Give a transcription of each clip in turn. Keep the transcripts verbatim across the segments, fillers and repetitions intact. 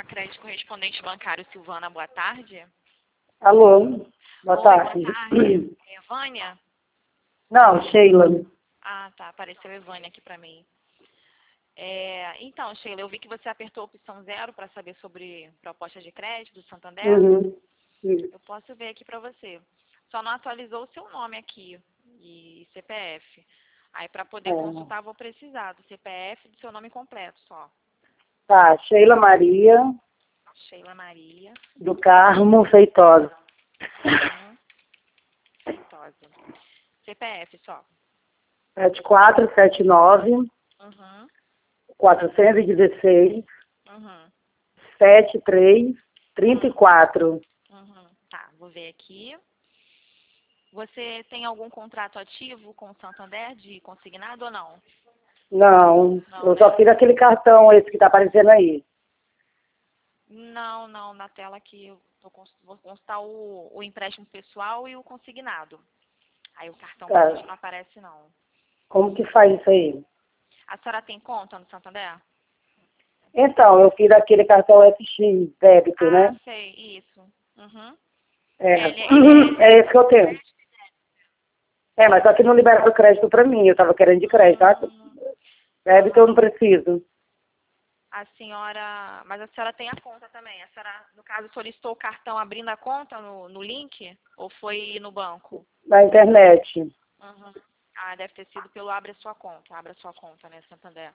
a Crédito Correspondente Bancário Silvana, boa tarde. Alô, boa Oi, tarde. boa tarde. É Vânia? Não, Sheila. Ah, tá, apareceu Evânia aqui pra mim. É, então, Sheila, eu vi que você apertou a opção zero para saber sobre proposta de crédito do Santander. Uhum. Eu posso ver aqui para você. Só não atualizou o seu nome aqui e C P F. Aí, para poder É. consultar, vou precisar do C P F e do seu nome completo só. Tá, Sheila Maria, Sheila Maria. do Carmo Feitosa. Uhum. Feitosa. C P F só. sete quatro sete nove, Uhum. quatrocentos e dezesseis, Uhum. setenta e três, trinta e quatro. Uhum. Tá, vou ver aqui. Você tem algum contrato ativo com o Santander de consignado ou não? Não, Não, eu né? só fiz aquele cartão esse que tá aparecendo aí. Não, não, na tela aqui eu tô cons- vou constar o, o empréstimo pessoal e o consignado. Aí o cartão pra Tá. gente não aparece não. Como que faz isso aí? A senhora tem conta no Santander? Então, eu fiz aquele cartão F X, débito, Ah, né? sei, isso. Uhum. É, Ele, ele é esse que eu tenho. É, mas só que não liberaram o crédito pra mim, eu tava querendo de crédito, tá? hum, Débito eu não preciso. a senhora, mas a senhora tem a conta também. A senhora, no caso, solicitou o cartão abrindo a conta no, no link ou foi no banco? Na internet. Uhum. Ah, deve ter sido pelo Abre a Sua Conta. Abre a Sua Conta, né, Santander?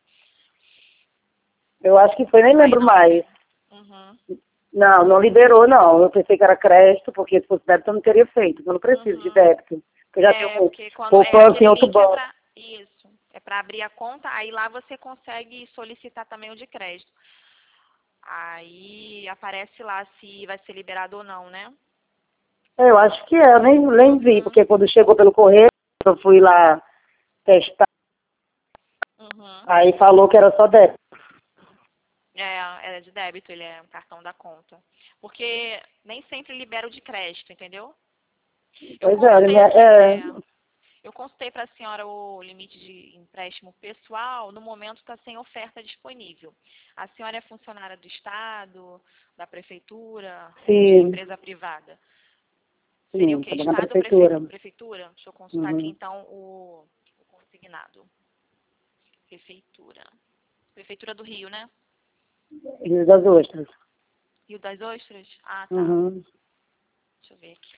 Eu acho que foi, nem Aí lembro não. mais. Uhum. Não, não liberou, não. Eu pensei que era crédito, porque se fosse débito eu não teria feito. Eu não preciso de Uhum. débito. Eu já É, tenho porque quando é poupança em aquele outro link é banco. pra isso, é para abrir a conta, aí lá você consegue solicitar também o de crédito. Aí aparece lá se vai ser liberado ou não, né? Eu acho que é, eu nem, nem vi, Uhum. porque quando chegou pelo correio, eu fui lá testar, Uhum. aí falou que era só débito. É, é de débito, ele é um cartão da conta. Porque nem sempre libera o de crédito, entendeu? Eu Pois é, ele consultei me- aqui, é, é, eu consultei para a senhora o limite de empréstimo pessoal, no momento está sem oferta disponível. A senhora é funcionária do Estado, da Prefeitura ou de sim, empresa privada? Seria o sim, quê? estava na Estado ou prefe- prefeitura. Prefeitura? Deixa eu consultar aqui Uhum. então o, o consignado. Prefeitura. Prefeitura do Rio, né? Rio das Ostras. Rio das Ostras? Ah, tá. Uhum. Deixa eu ver aqui.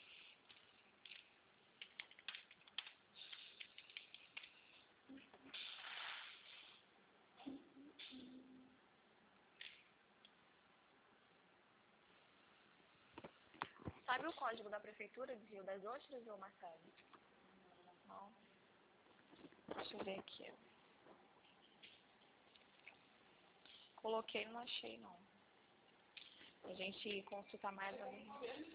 Sabe o código da Prefeitura do Rio das Ostras, ô Marcelo? Não. Deixa eu ver aqui. Coloquei, não achei, não. A gente consulta mais ali.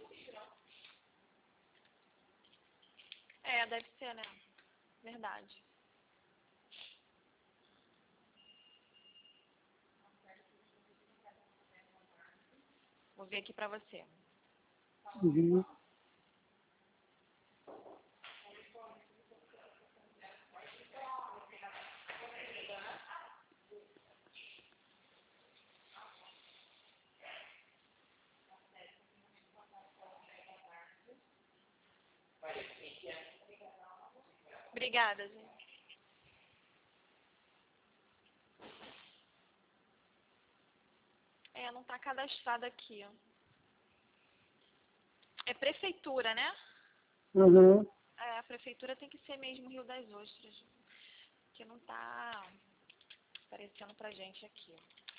É, deve ser, né? Verdade. Vou ver aqui pra você. Uhum. Obrigada, gente. É, não tá cadastrado aqui, ó. É prefeitura, né? Uhum. É, a prefeitura tem que ser mesmo Rio das Ostras. Que não tá aparecendo pra gente aqui.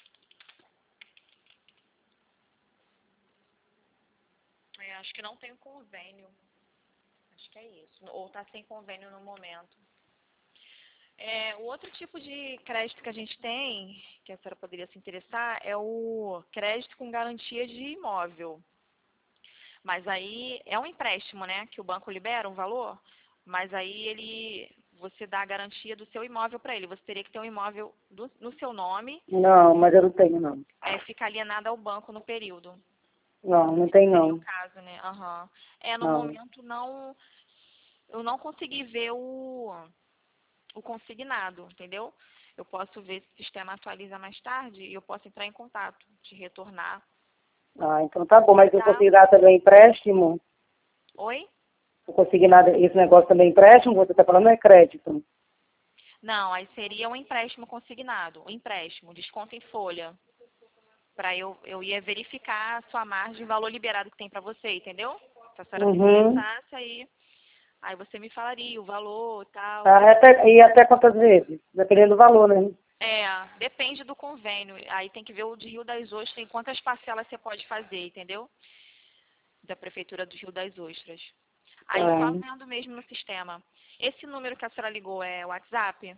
É, acho que não tem um convênio. Acho que é isso. Ou tá sem convênio no momento. É, o outro tipo de crédito que a gente tem, que a senhora poderia se interessar, é o crédito com garantia de imóvel. Mas aí é um empréstimo, né? Que o banco libera um valor, mas aí ele você dá a garantia do seu imóvel para ele. Você teria que ter um imóvel do- no seu nome, Não, mas eu não tenho, não. é, fica alienado ao banco no período. Não, não Esse tem, seria o não. caso, né? Aham. É, no Não. momento não, eu não consegui ver o, o consignado, entendeu? eu posso ver se o sistema atualiza mais tarde e eu posso entrar em contato, te retornar. Ah, então tá bom, mas eu Tá? consegui dar também empréstimo? Oi? Eu consegui nada, esse negócio também empréstimo, você tá falando é crédito? Não, aí seria um empréstimo consignado, um empréstimo, desconto em folha. Para eu, eu ia verificar a sua margem, o valor liberado que tem para você, entendeu? Se a senhora se Uhum. interessasse, aí, aí você me falaria o valor e tal. Ah, até, e até quantas vezes? Dependendo do valor, né? É, depende do convênio. Aí tem que ver o de Rio das Ostras, em quantas parcelas você pode fazer, entendeu? Da Prefeitura do Rio das Ostras. Aí Ah, só vendo mesmo no sistema. Esse número que a senhora ligou é o WhatsApp?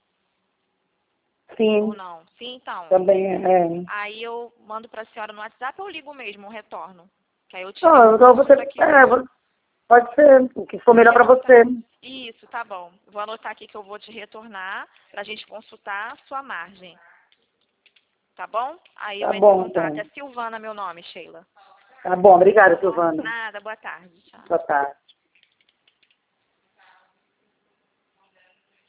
Ou sim, não? Sim, então. também é. Aí eu mando para a senhora no WhatsApp ou ligo mesmo, um retorno? Que aí eu te ligo Ah, com então você, consulta aqui. é, vo- pode ser, o que for melhor Queria para anotar. você. Isso, tá bom. Vou anotar aqui que eu vou te retornar para a gente consultar a sua margem. Tá bom? Aí eu Tá entro em bom, contato. então. É Silvana meu nome, Sheila. Tá bom, Tá obrigada, bom? Silvana. Nada, boa tarde. Tchau. Boa tarde.